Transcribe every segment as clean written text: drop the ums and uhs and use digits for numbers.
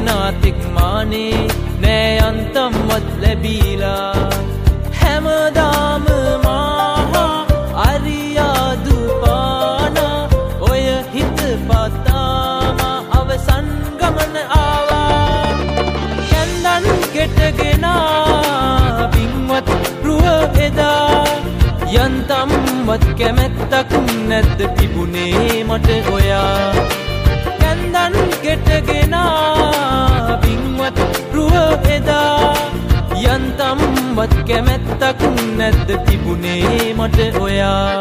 natik maane nෑ යන්තම්වත් ලැබීලා හැමදාම මාහා අරියාදු පානා ඔය හිත පතාම අවසන් ගමන ආවා කැන්දන් කෙටගෙන පින්වත් රුව එදා යන්තම්වත් කැමැත්තක් නැද්ද තිබුණේ මට ඔයා කැන්දන් කෙටගෙන පින්වත් රුව එදා යන්තම්වත් කැමැත්තක් නැද්ද තිබුණේ මට ඔයා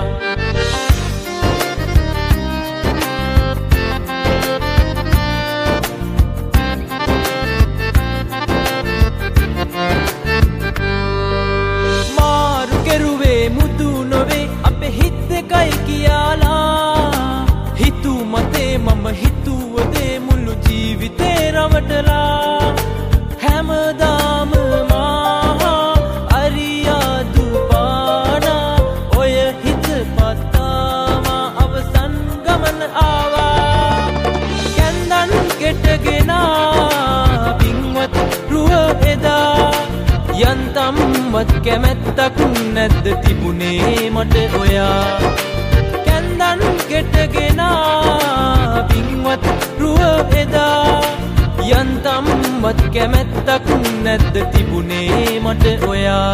මාරු කෙරුවේ මුදු නොවේ අපේ හිත් දෙකයි කියලා හිතු මතේ මම හිතුවදේ මුළු ජීවිතේ රවටලා හැමදාම මාහා අරියාදු පානා ඔය හිත පතාම අවසන් ගමන ආවා කැන්දන් කෙටගෙන පින්වත් රුව එදා යන්තම්වත් කැමැත්තක් නැද්ද තිබුණේ මට ඔයා කැන්දන් කෙටගෙන පින්වත් රුව එදා යන්තම්වත් කැමැත්තක් නැද්ද තිබුණේ මට ඔයා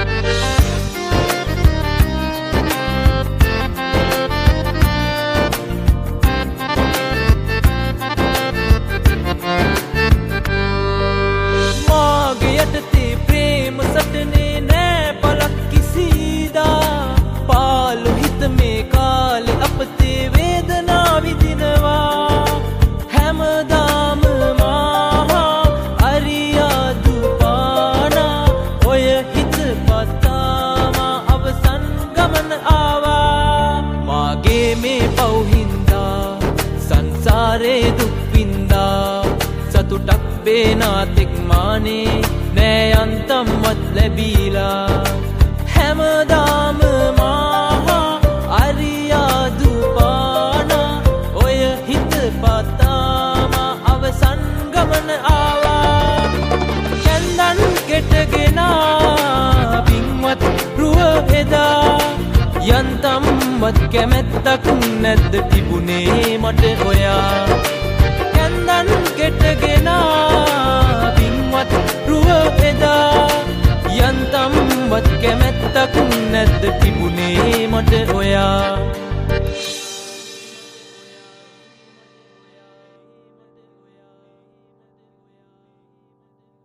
මාගේ යටතේ ප්‍රේම සටනේ නෑ පලක් කිසිදා පාළු හිත මේ කාලේ අපතේ වේදනා විඳිනවා හැමදාම මාහා අරියාදු පානා ඔය හිත පතාම අවසන් ගමන ආවා මාගේ මේ පව්හින්දා සංසාරේ දුක් වින්දා සතුටක් බේනාතෙක් මානේ නෑ යන්තම්වත් ලැබීලා හැමදාම මාහා අරියාදු පානා ඔය හිත පතාම අවසන් ගමන ආවා කැන්දන් කෙටගෙන පින්වත් රුව එදා යන්තම්වත් කැමැත්තක් නැද්ද තිබුණේ මට ඔයා කැන්දන් කෙටගෙන පින්වත් රුව එදා යන්තම්වත් කැමැත්තක් නැද්ද තිබුණේ